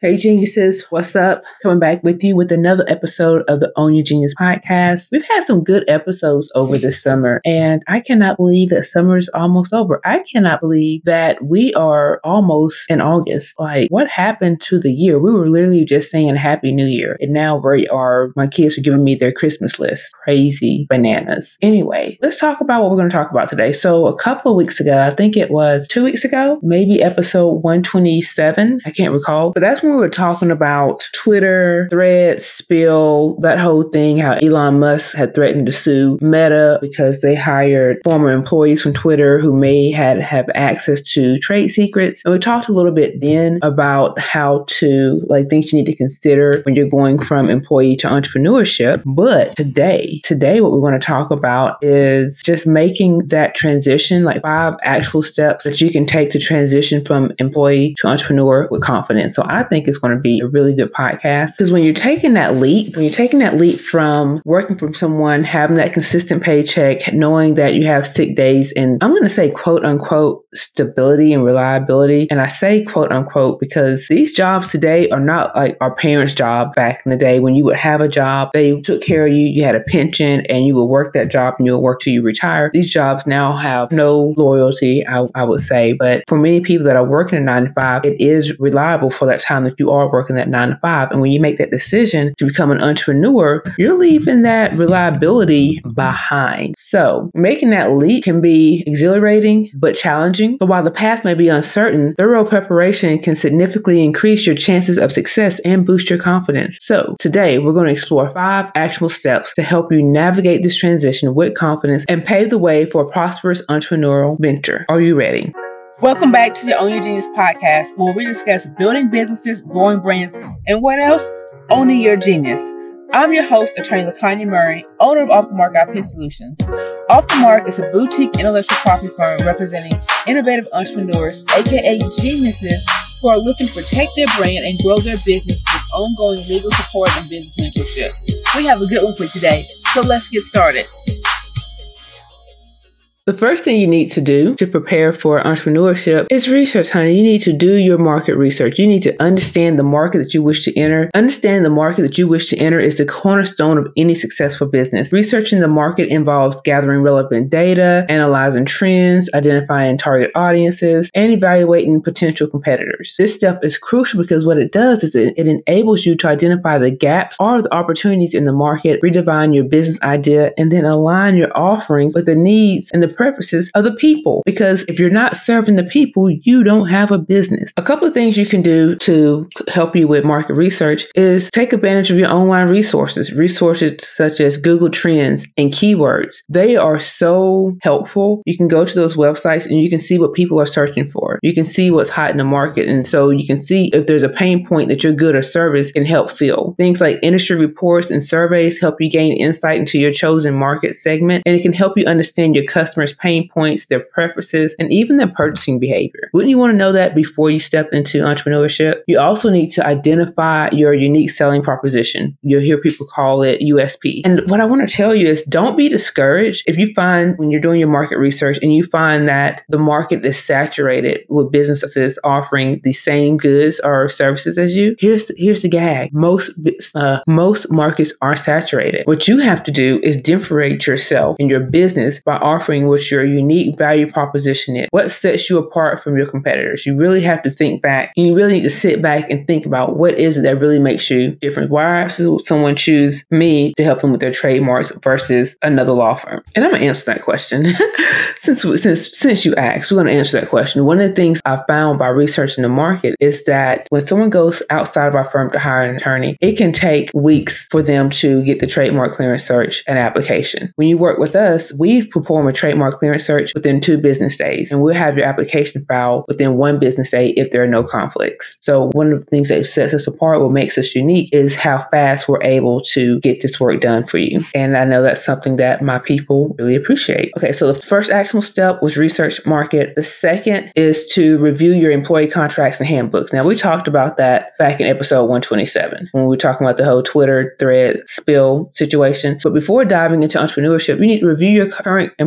Hey geniuses, what's up? Coming back with you with another episode of the Own Your Genius podcast. We've had some good episodes over this summer, and I cannot believe that summer is almost over. I cannot believe that we are almost in August. Like, what happened to the year? We were literally just saying Happy New Year, and now my kids are giving me their Christmas list. Crazy bananas. Anyway, let's talk about what we're going to talk about today. So a couple of weeks ago, I think it was 2 weeks ago, maybe episode 127, I can't recall, but that's when we were talking about Twitter, Threads, Spill, that whole thing, how Elon Musk had threatened to sue Meta because they hired former employees from Twitter who may have access to trade secrets. And we talked a little bit then about how to, things you need to consider when you're going from employee to entrepreneurship. But today, what we're going to talk about is just making that transition, 5 actual steps that you can take to transition from employee to entrepreneur with confidence. So I think it's going to be a really good podcast, because when you're taking that leap from working from someone, having that consistent paycheck, knowing that you have sick days, and I'm going to say quote unquote stability and reliability. And I say quote unquote because these jobs today are not like our parents' job back in the day when you would have a job, they took care of you, you had a pension, and you would work that job and you would work till you retire. These jobs now have no loyalty, I would say. But for many people that are working a 9 to 5, it is reliable for that time that you are working that 9 to 5. And when you make that decision to become an entrepreneur, you're leaving that reliability behind. So making that leap can be exhilarating, but challenging. So while the path may be uncertain, thorough preparation can significantly increase your chances of success and boost your confidence. So today we're going to explore 5 actionable steps to help you navigate this transition with confidence and pave the way for a prosperous entrepreneurial venture. Are you ready? Welcome back to the Own Your Genius podcast, where we discuss building businesses, growing brands, and what else? Owning your genius. I'm your host, Attorney LaKanya Murray, owner of Off the Mark IP Solutions. Off the Mark is a boutique intellectual property firm representing innovative entrepreneurs, aka geniuses, who are looking to protect their brand and grow their business with ongoing legal support and business mentorship. We have a good one for today, so let's get started. The first thing you need to do to prepare for entrepreneurship is research, honey. You need to do your market research. You need to understand the market that you wish to enter. Understanding the market that you wish to enter is the cornerstone of any successful business. Researching the market involves gathering relevant data, analyzing trends, identifying target audiences, and evaluating potential competitors. This step is crucial because what it does is it enables you to identify the gaps or the opportunities in the market, redefine your business idea, and then align your offerings with the needs and the purposes of the people. Because if you're not serving the people, you don't have a business. A couple of things you can do to help you with market research is take advantage of your online resources such as Google Trends and keywords. They are so helpful. You can go to those websites and you can see what people are searching for. You can see what's hot in the market. And so you can see if there's a pain point that your good or service can help fill. Things like industry reports and surveys help you gain insight into your chosen market segment, and it can help you understand your customers' pain points, their preferences, and even their purchasing behavior. Wouldn't you want to know that before you step into entrepreneurship? You also need to identify your unique selling proposition. You'll hear people call it USP. And what I want to tell you is don't be discouraged if you find when you're doing your market research and you find that the market is saturated with businesses offering the same goods or services as you. Here's the gag. Most markets are saturated. What you have to do is differentiate yourself in your business by offering what your unique value proposition is. What sets you apart from your competitors? You really have to think back. You really need to sit back and think about what is it that really makes you different. Why should someone choose me to help them with their trademarks versus another law firm? And I'm going to answer that question. Since you asked, we're going to answer that question. One of the things I found by researching the market is that when someone goes outside of our firm to hire an attorney, it can take weeks for them to get the trademark clearance search and application. When you work with us, we perform a trademark clearance search within 2 business days, and we'll have your application filed within 1 business day if there are no conflicts. So one of the things that sets us apart, what makes us unique, is how fast we're able to get this work done for you. And I know that's something that my people really appreciate. Okay, so the first actionable step was research market. The second is to review your employee contracts and handbooks. Now, we talked about that back in episode 127 when we were talking about the whole Twitter thread spill situation. But before diving into entrepreneurship, you need to review your current employee contract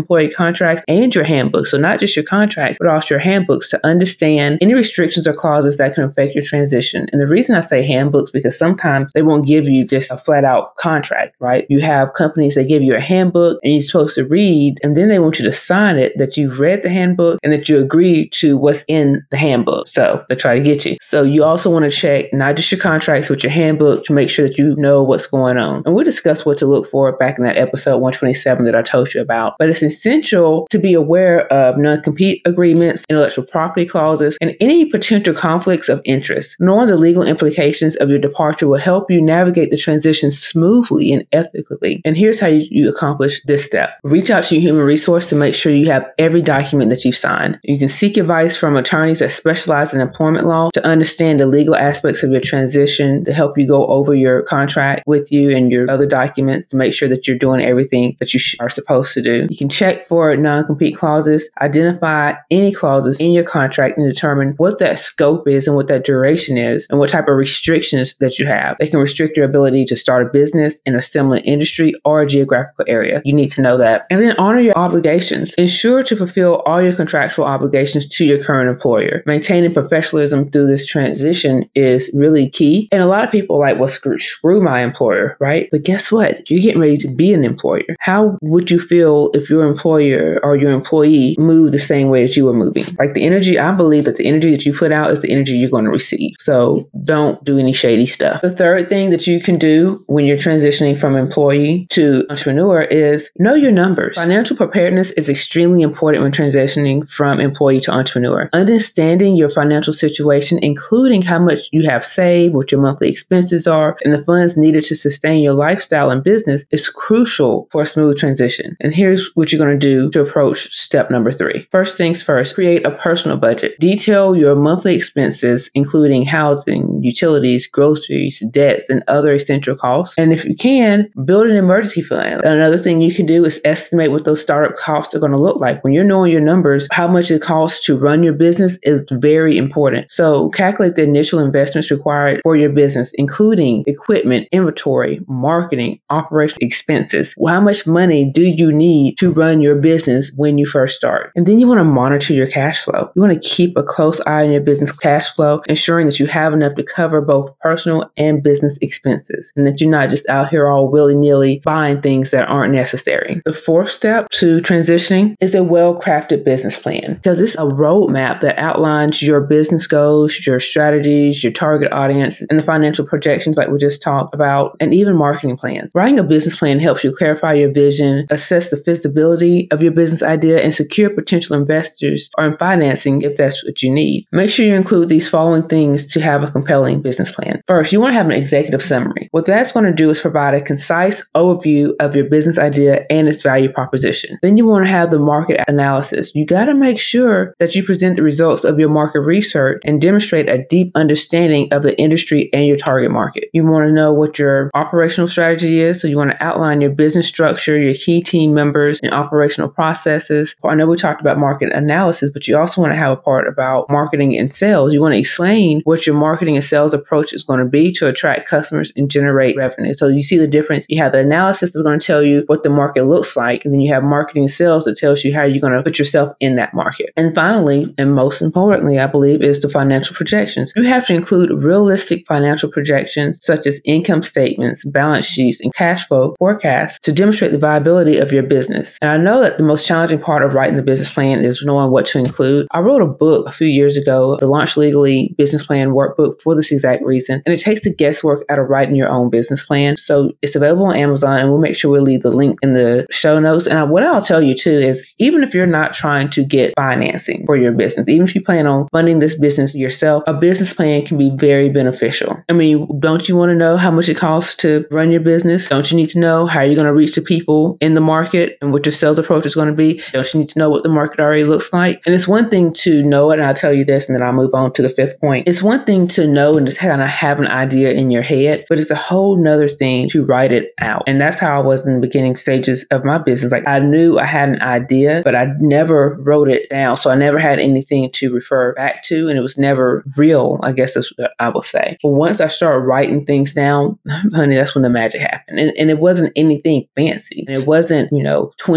contracts and your handbooks. So not just your contracts, but also your handbooks to understand any restrictions or clauses that can affect your transition. And the reason I say handbooks, because sometimes they won't give you just a flat out contract, right? You have companies that give you a handbook and you're supposed to read, and then they want you to sign it that you've read the handbook and that you agree to what's in the handbook. So they try to get you. So you also want to check not just your contracts, but your handbook to make sure that you know what's going on. And we discussed what to look for back in that episode 127 that I told you about. But it's essential to be aware of non-compete agreements, intellectual property clauses, and any potential conflicts of interest. Knowing the legal implications of your departure will help you navigate the transition smoothly and ethically. And here's how you accomplish this step. Reach out to your human resource to make sure you have every document that you've signed. You can seek advice from attorneys that specialize in employment law to understand the legal aspects of your transition, to help you go over your contract with you and your other documents to make sure that you're doing everything that you are supposed to do. You can check for non-compete clauses, identify any clauses in your contract, and determine what that scope is and what that duration is and what type of restrictions that you have. They can restrict your ability to start a business in a similar industry or a geographical area. You need to know that. And then honor your obligations. Ensure to fulfill all your contractual obligations to your current employer. Maintaining professionalism through this transition is really key. And a lot of people are like, well, screw my employer, right? But guess what? You're getting ready to be an employer. How would you feel if your employer or your employee moved the same way that you were moving? Like the energy, I believe that the energy that you put out is the energy you're going to receive. So don't do any shady stuff. The third thing that you can do when you're transitioning from employee to entrepreneur is know your numbers. Financial preparedness is extremely important when transitioning from employee to entrepreneur. Understanding your financial situation, including how much you have saved, what your monthly expenses are, and the funds needed to sustain your lifestyle and business is crucial for a smooth transition. And here's what you're going to do to approach step number 3. First things first, create a personal budget. Detail your monthly expenses, including housing, utilities, groceries, debts, and other essential costs. And if you can, build an emergency fund. Another thing you can do is estimate what those startup costs are going to look like. When you're knowing your numbers, how much it costs to run your business is very important. So calculate the initial investments required for your business, including equipment, inventory, marketing, operational expenses. How much money do you need to run your business when you first start? And then you want to monitor your cash flow. You want to keep a close eye on your business cash flow, ensuring that you have enough to cover both personal and business expenses, and that you're not just out here all willy-nilly buying things that aren't necessary. The fourth step to transitioning is a well-crafted business plan, because it's a roadmap that outlines your business goals, your strategies, your target audience, and the financial projections like we just talked about, and even marketing plans. Writing a business plan helps you clarify your vision, assess the feasibility of your business idea, and secure potential investors or financing if that's what you need. Make sure you include these following things to have a compelling business plan. First, you want to have an executive summary. What that's going to do is provide a concise overview of your business idea and its value proposition. Then you want to have the market analysis. You got to make sure that you present the results of your market research and demonstrate a deep understanding of the industry and your target market. You want to know what your operational strategy is. So you want to outline your business structure, your key team members, and operational processes. I know we talked about market analysis, but you also want to have a part about marketing and sales. You want to explain what your marketing and sales approach is going to be to attract customers and generate revenue. So you see the difference. You have the analysis that's going to tell you what the market looks like, and then you have marketing and sales that tells you how you're going to put yourself in that market. And finally, and most importantly, I believe, is the financial projections. You have to include realistic financial projections such as income statements, balance sheets, and cash flow forecasts to demonstrate the viability of your business. And I know that the most challenging part of writing the business plan is knowing what to include. I wrote a book a few years ago, the Launch Legally Business Plan Workbook, for this exact reason. And it takes the guesswork out of writing your own business plan. So it's available on Amazon, and we'll make sure we'll leave the link in the show notes. And what I'll tell you too is, even if you're not trying to get financing for your business, even if you plan on funding this business yourself, a business plan can be very beneficial. I mean, don't you want to know how much it costs to run your business? Don't you need to know how you're going to reach the people in the market and what your sales approach is going to be? Don't you need to know what the market already looks like? And it's one thing to know it, and I'll tell you this, and then I'll move on to the fifth point. It's one thing to know and just kind of have an idea in your head, but it's a whole nother thing to write it out. And that's how I was in the beginning stages of my business. Like, I knew I had an idea, but I never wrote it down. So I never had anything to refer back to, and it was never real, I guess that's what I will say. But once I started writing things down, honey, that's when the magic happened. And it wasn't anything fancy. And it wasn't, 20, 30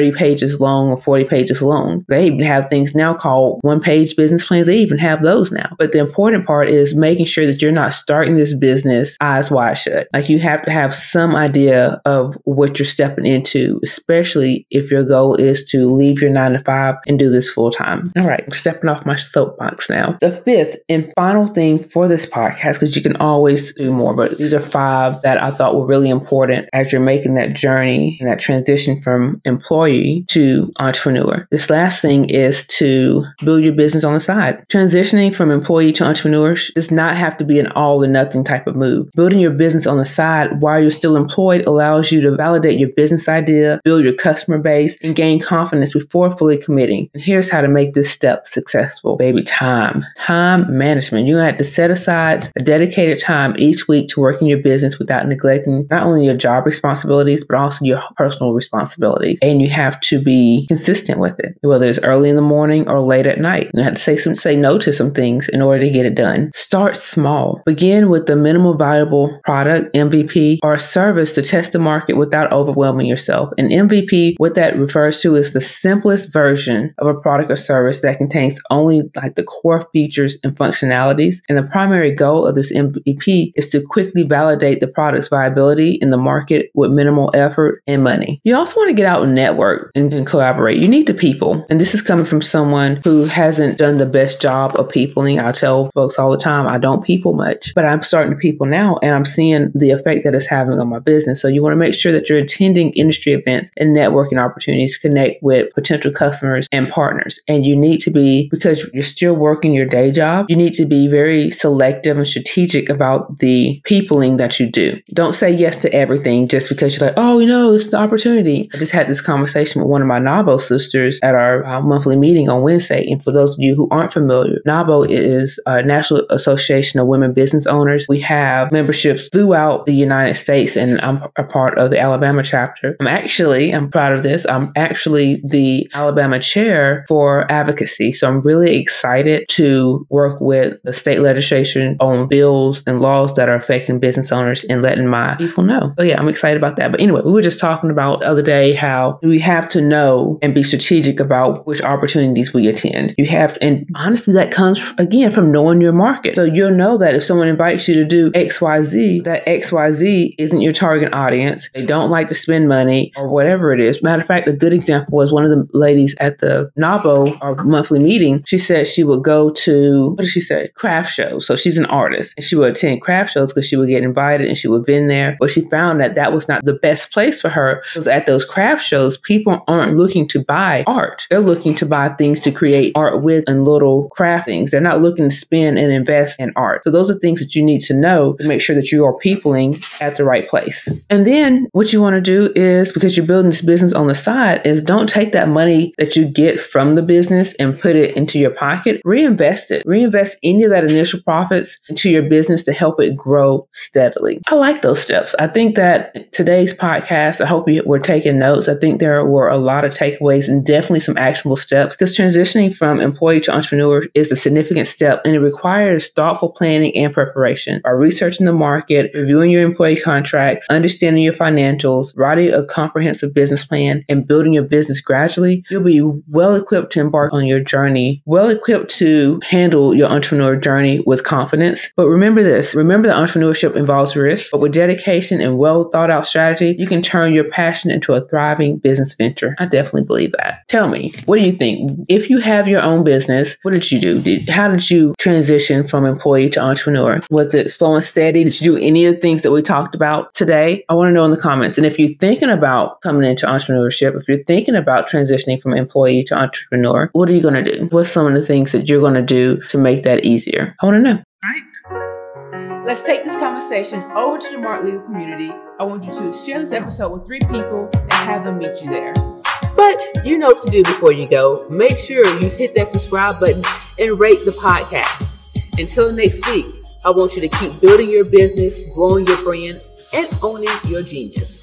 30 pages long or 40 pages long. They even have things now called one-page business plans. They even have those now. But the important part is making sure that you're not starting this business eyes wide shut. Like, you have to have some idea of what you're stepping into, especially if your goal is to leave your 9-to-5 and do this full time. All right, I'm stepping off my soapbox now. The fifth and final thing for this podcast, because you can always do more, but these are 5 that I thought were really important as you're making that journey and that transition from employee to entrepreneur. This last thing is to build your business on the side. Transitioning from employee to entrepreneur does not have to be an all or nothing type of move. Building your business on the side while you're still employed allows you to validate your business idea, build your customer base, and gain confidence before fully committing. And here's how to make this step successful. Baby, time management. You have to set aside a dedicated time each week to work in your business without neglecting not only your job responsibilities, but also your personal responsibilities. And you have to be consistent with it, whether it's early in the morning or late at night. You have to say no to some things in order to get it done. Start small. Begin with the minimal viable product, MVP, or service to test the market without overwhelming yourself. An MVP, what that refers to is the simplest version of a product or service that contains only like the core features and functionalities. And the primary goal of this MVP is to quickly validate the product's viability in the market with minimal effort and money. You also want to get out and network and collaborate. You need the people. And this is coming from someone who hasn't done the best job of peopling. I tell folks all the time, I don't people much, but I'm starting to people now, and I'm seeing the effect that it's having on my business. So you want to make sure that you're attending industry events and networking opportunities to connect with potential customers and partners. And you need to be, because you're still working your day job, you need to be very selective and strategic about the peopling that you do. Don't say yes to everything just because you're like, oh, this is the opportunity. I just had this conversation with one of my NAWBO sisters at our monthly meeting on Wednesday. And for those of you who aren't familiar, NAWBO is a National Association of Women Business Owners. We have memberships throughout the United States, and I'm a part of the Alabama chapter. I'm proud of this. I'm actually the Alabama chair for advocacy. So I'm really excited to work with the state legislation on bills and laws that are affecting business owners and letting my people know. So yeah, I'm excited about that. But anyway, we were just talking about the other day how we have to know and be strategic about which opportunities we attend. And honestly, that comes again from knowing your market. So you'll know that if someone invites you to do XYZ, that XYZ isn't your target audience. They don't like to spend money or whatever it is. Matter of fact, a good example was one of the ladies at the NAWBO, our monthly meeting. She said she would go to, what did she say? Craft shows. So she's an artist, and she would attend craft shows because she would get invited and she would been there. But she found that was not the best place for her, because at those craft shows, people aren't looking to buy art. They're looking to buy things to create art with and little craft things. They're not looking to spend and invest in art. So those are things that you need to know to make sure that you are peopling at the right place. And then what you want to do is, because you're building this business on the side, is don't take that money that you get from the business and put it into your pocket. Reinvest it. Reinvest any of that initial profits into your business to help it grow steadily. I like those steps. I think that today's podcast, I hope you were taking notes. I think there were a lot of takeaways and definitely some actionable steps, because transitioning from employee to entrepreneur is a significant step, and it requires thoughtful planning and preparation. By researching the market, reviewing your employee contracts, understanding your financials, writing a comprehensive business plan, and building your business gradually, you'll be well equipped to embark on your journey, well equipped to handle your entrepreneur journey with confidence. But remember this, that entrepreneurship involves risk, but with dedication and well thought out strategy, you can turn your passion into a thriving business venture. I definitely believe that. Tell me, what do you think? If you have your own business, what did you do? How did you transition from employee to entrepreneur? Was it slow and steady? Did you do any of the things that we talked about today? I want to know in the comments. And if you're thinking about coming into entrepreneurship, if you're thinking about transitioning from employee to entrepreneur, what are you going to do? What's some of the things that you're going to do to make that easier? I want to know. Right. Let's take this conversation over to the Mark Legal community. I want you to share this episode with 3 people and have them meet you there. But you know what to do before you go. Make sure you hit that subscribe button and rate the podcast. Until next week, I want you to keep building your business, growing your brand, and owning your genius.